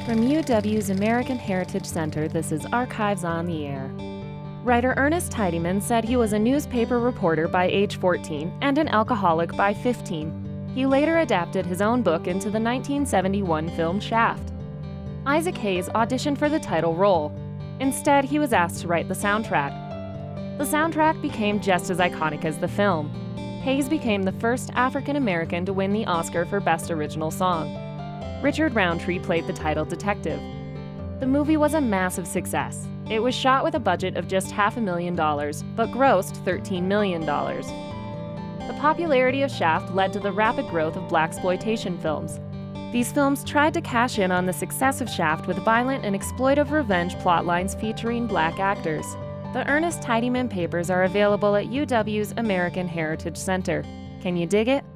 From UW's American Heritage Center, this is Archives on the Air. Writer Ernest Tidyman said he was a newspaper reporter by age 14 and an alcoholic by 15. He later adapted his own book into the 1971 film Shaft. Isaac Hayes auditioned for the title role. Instead, he was asked to write the soundtrack. The soundtrack became just as iconic as the film. Hayes became the first African American to win the Oscar for Best Original Song. Richard Roundtree played the title detective. The movie was a massive success. It was shot with a budget of just $500,000, but grossed $13 million. The popularity of Shaft led to the rapid growth of blaxploitation films. These films tried to cash in on the success of Shaft with violent and exploitive revenge plotlines featuring black actors. The Ernest Tidyman papers are available at UW's American Heritage Center. Can you dig it?